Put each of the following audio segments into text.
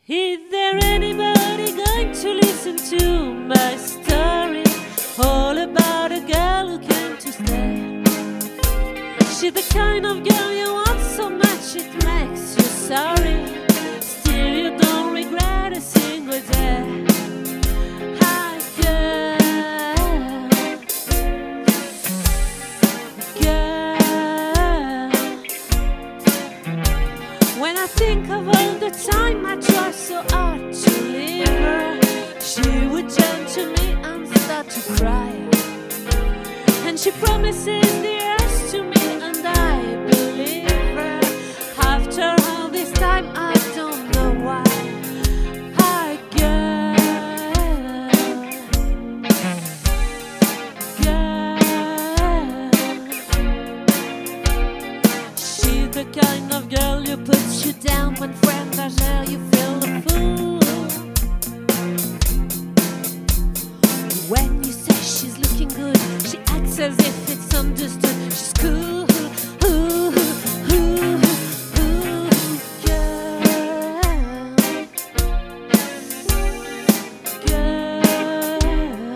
Is there anybody going to listen to my story? All about a girl who came to stay. She's the kind of girl you want so much it makes you sorry. Still you don't regret a single day. Hi girl, girl. When I think of all the time I tried so hard to leave her, she would turn to me and start to cry. And she promises the earth to me and I believe her. After all this time I don't know why. Hi girl, girl. She's the kind of girl who puts you down when friends are there, you feel the fool. When you say she's looking good, she acts as if it's understood. She's cool, ooh, ooh, ooh, girl, girl.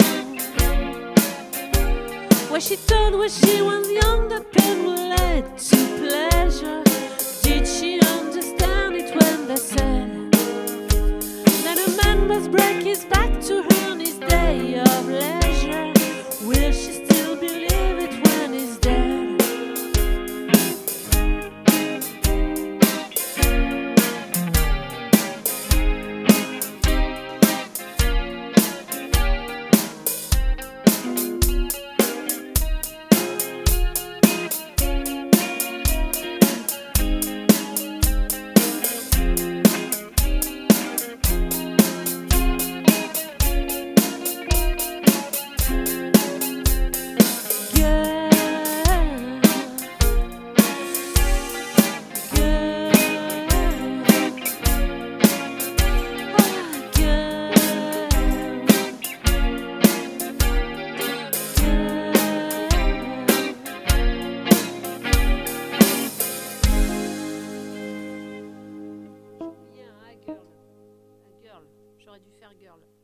When she told when she was young that pain will lead to pleasure, did she understand it when they said that a man must break his back to earn his day of leisure? Will she still believe it when he's dead? J'aurais dû faire girl.